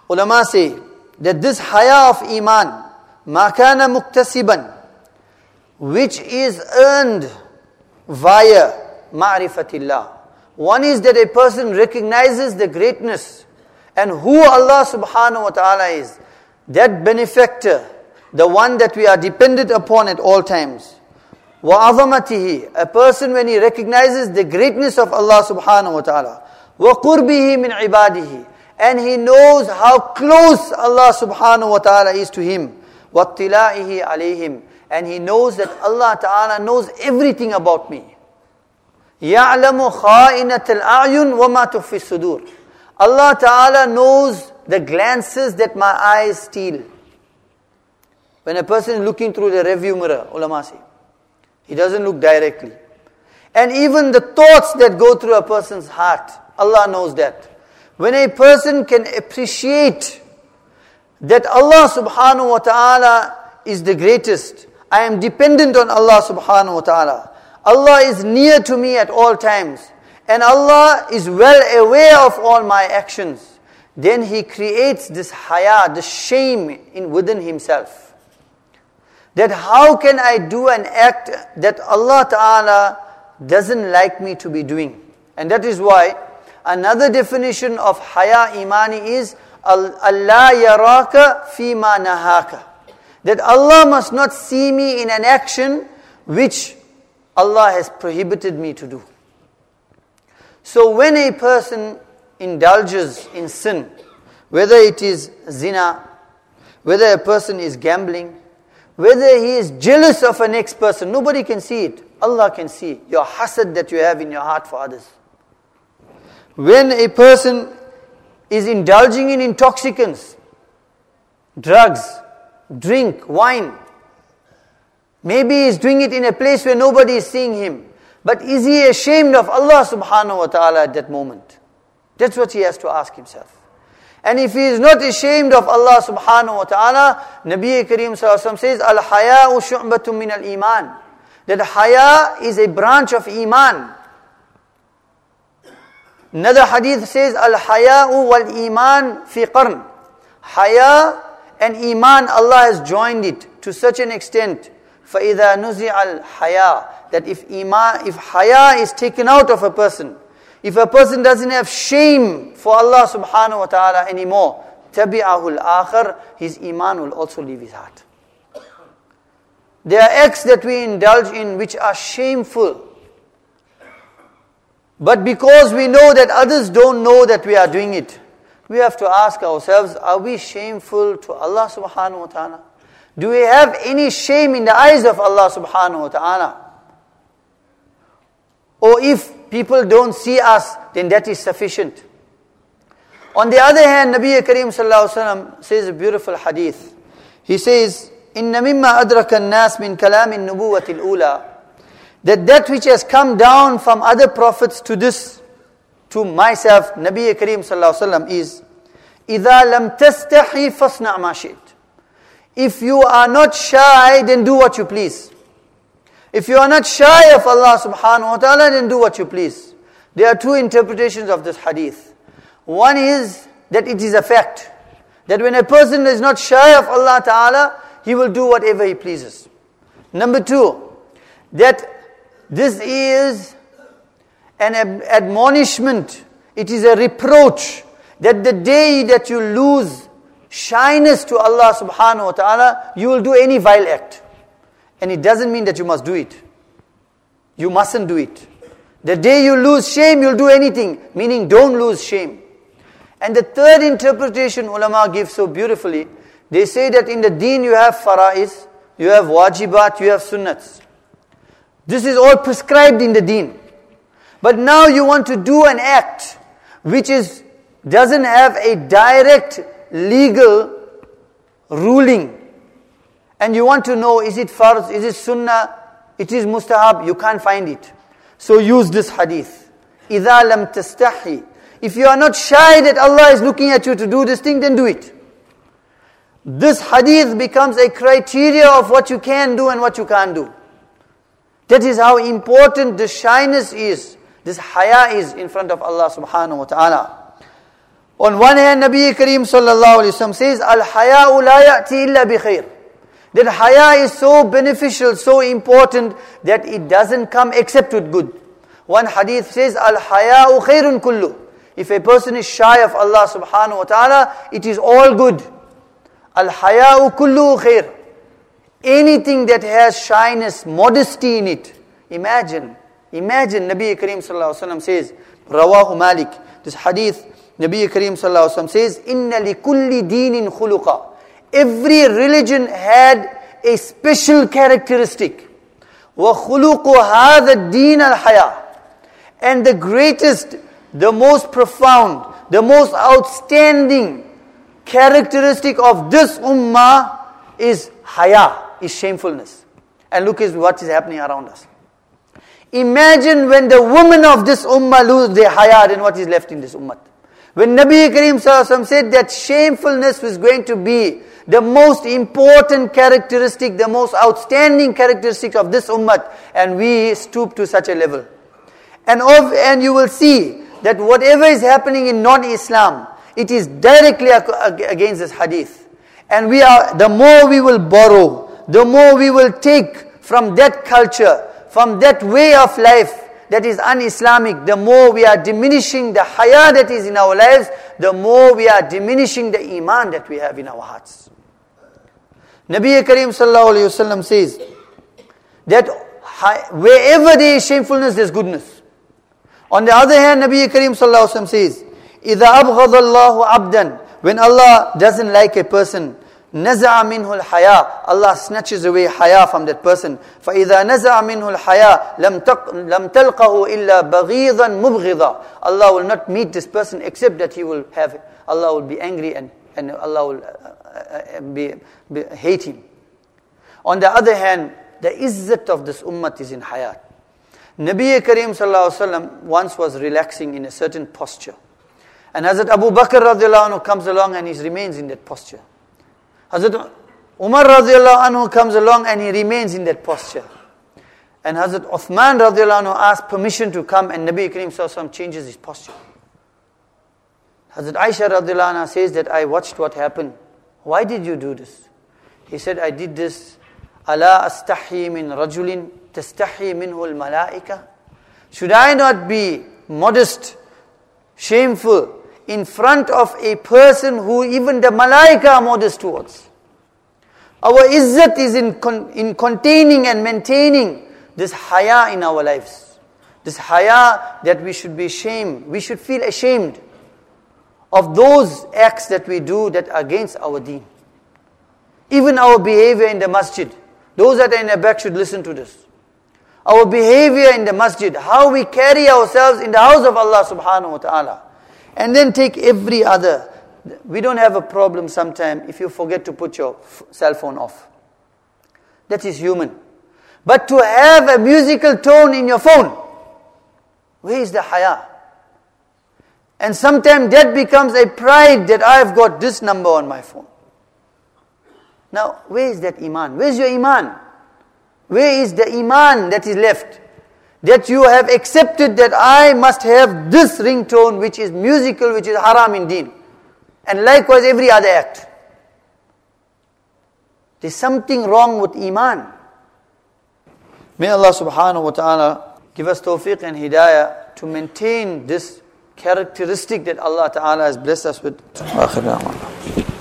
Ulama say that this haya of iman, ma kana muktasiban, which is earned via ma'rifatillah. One is that a person recognizes the greatness and who Allah subhanahu wa ta'ala is, that benefactor, the one that we are dependent upon at all times. Wa azamatihi, a person when he recognizes the greatness of Allah subhanahu wa ta'ala. Wa qurbihi min ibadihi, and he knows how close Allah subhanahu wa ta'ala is to him. Wa tila'ihi alayhim, and he knows that Allah ta'ala knows everything about me. يَعْلَمُ خَائِنَةَ الْأَعْيُنِ وَمَا تُخْفِي الصُّدُورِ. Allah ta'ala knows the glances that my eyes steal. When a person is looking through the review mirror, ulama say, he doesn't look directly. And even the thoughts that go through a person's heart, Allah knows that. When a person can appreciate that Allah subhanahu wa ta'ala is the greatest, I am dependent on Allah subhanahu wa ta'ala. Allah is near to me at all times. And Allah is well aware of all my actions. Then he creates this haya, the shame within himself. That how can I do an act that Allah Ta'ala doesn't like me to be doing? And that is why another definition of haya imani is Allah yaraka fima nahaka. That Allah must not see me in an action which Allah has prohibited me to do. So when a person indulges in sin, whether it is zina, whether a person is gambling, whether he is jealous of a next person, nobody can see it. Allah can see your hasad that you have in your heart for others. When a person is indulging in intoxicants, drugs, drink, wine, maybe he is doing it in a place where nobody is seeing him. But is he ashamed of Allah subhanahu wa ta'ala at that moment? That's what he has to ask himself. And if he is not ashamed of Allah subhanahu wa ta'ala, Nabi Kareem sallallahu alaihi wasallam says, Al-haya'u shu'batun min al-iman. That haya is a branch of iman. Another hadith says, Al-haya'u wal-iman fi qarn. Haya and iman, Allah has joined it to such an extent. فَإِذَا نُزِعَ الْحَيَاءُ, that if haya is taken out of a person, if a person doesn't have shame for Allah subhanahu wa ta'ala anymore, تَبِعَهُ الْآخَرِ, his iman will also leave his heart. There are acts that we indulge in which are shameful. But because we know that others don't know that we are doing it, we have to ask ourselves, are we shameful to Allah subhanahu wa ta'ala? Do we have any shame in the eyes of Allah subhanahu wa ta'ala? Or if people don't see us, then that is sufficient. On the other hand, Nabi Kareem sallallahu alaihi wasallam says a beautiful hadith. He says, إِنَّ مِمَّا أَدْرَكَ النَّاسِ مِنْ كَلَامِ النُّبُوَّةِ الْأُولَى, that which has come down from other prophets to this, to myself, Nabi Kareem sallallahu alaihi wasallam, is إِذَا لَمْ تَسْتَحِي فَاصْنَعْ مَا شِئْتَ. If you are not shy, then do what you please. If you are not shy of Allah subhanahu wa ta'ala, then do what you please. There are two interpretations of this hadith. One is that it is a fact, that when a person is not shy of Allah ta'ala, he will do whatever he pleases. Number two, that this is an admonishment, it is a reproach, that the day that you lose shyness to Allah subhanahu wa ta'ala, you will do any vile act. And it doesn't mean that you must do it. You mustn't do it. The day you lose shame, you'll do anything, meaning don't lose shame. And the third interpretation ulama give so beautifully, they say that in the deen you have fara'is, you have wajibat, you have sunnats. This is all prescribed in the deen. But now you want to do an act which doesn't have a direct legal ruling. And you want to know, is it farz, is it sunnah, it is mustahab, you can't find it. So use this hadith. إِذَا لَمْ تَسْتَحِي. If you are not shy that Allah is looking at you to do this thing, then do it. This hadith becomes a criteria of what you can do and what you can't do. That is how important the shyness is, this haya is in front of Allah subhanahu wa ta'ala. On one hand, Nabi Kareem sallallahu alayhi wa sallam says, Al-haya'u la ya'ti illa bi khair. That haya is so beneficial, so important, that it doesn't come except with good. One hadith says, Al-haya'u khairun kullu. If a person is shy of Allah subhanahu wa ta'ala, it is all good. Al-haya'u kullu khair. Anything that has shyness, modesty in it. Imagine Nabi Kareem sallallahu alayhi wa sallam says, Rawahu Malik, this hadith, Nabi Kareem sallallahu alayhi wa sallam says, Inna li kulli deenin khuluqa. Every religion had a special characteristic. وَخُلُقُ هَذَا الدِّينَ الْحَيَاءُ. And the greatest, the most profound, the most outstanding characteristic of this ummah is haya, is shamefulness. And look at what is happening around us. Imagine when the women of this ummah lose their haya, then what is left in this ummah. When Nabi Kareem sallallahu alaihi wasallam said that shamefulness was going to be the most important characteristic, the most outstanding characteristic of this ummah, and we stoop to such a level. And you will see that whatever is happening in non-Islam, it is directly against this hadith. And the more we will borrow, the more we will take from that culture, from that way of life that is un-Islamic, the more we are diminishing the haya that is in our lives, the more we are diminishing the iman that we have in our hearts. Nabi Kareem sallallahu alayhi wa sallam says that wherever there is shamefulness, there is goodness. On the other hand, Nabi Kareem sallallahu alayhi wa sallam says, إِذَا أَبْغَضَ اللَّهُ عَبْدًا. When Allah doesn't like a person, نَزَعَ مِنْهُ الْحَيَاءُ. Allah snatches away haya from that person. فَإِذَا نَزَعَ مِنْهُ الْحَيَاءُ لَمْ تَلْقَهُ إِلَّا بَغِيضًا مُبْغِضًا. Allah will not meet this person except that Allah will be angry and Allah will hate him. On the other hand, the izzat of this ummah is in hayat. Nabi Kareem sallallahu alaihi wasallam once was relaxing in a certain posture. And Hazrat Abu Bakr radiallahu anhu comes along and he remains in that posture. Hazrat Umar radiallahu anhu comes along and he remains in that posture. And Hazrat Uthman radiallahu anhu asks permission to come, and Nabi Kareem sallallahu alaihi wasallam changes his posture. Hazrat Aisha radiallahu anha says that I watched what happened. Why did you do this? He said, I did this. Ala astahi min rajulin tastahi minhu al-malaika. Should I not be modest, shameful in front of a person who even the malaika are modest towards? Our izzat is in containing and maintaining this haya in our lives. This haya that we should be ashamed. We should feel ashamed of those acts that we do that are against our deen. Even our behavior in the masjid. Those that are in the back should listen to this. Our behavior in the masjid, how we carry ourselves in the house of Allah subhanahu wa ta'ala. And then take every other. We don't have a problem sometimes if you forget to put your cell phone off. That is human. But to have a musical tone in your phone, where is the haya? And sometimes that becomes a pride that I've got this number on my phone. Now, where is that iman? Where is your iman? Where is the iman that is left? That you have accepted that I must have this ringtone which is musical, which is haram in deen. And likewise every other act. There's something wrong with iman. May Allah subhanahu wa ta'ala give us tawfiq and hidayah to maintain this characteristic that Allah ta'ala has blessed us with.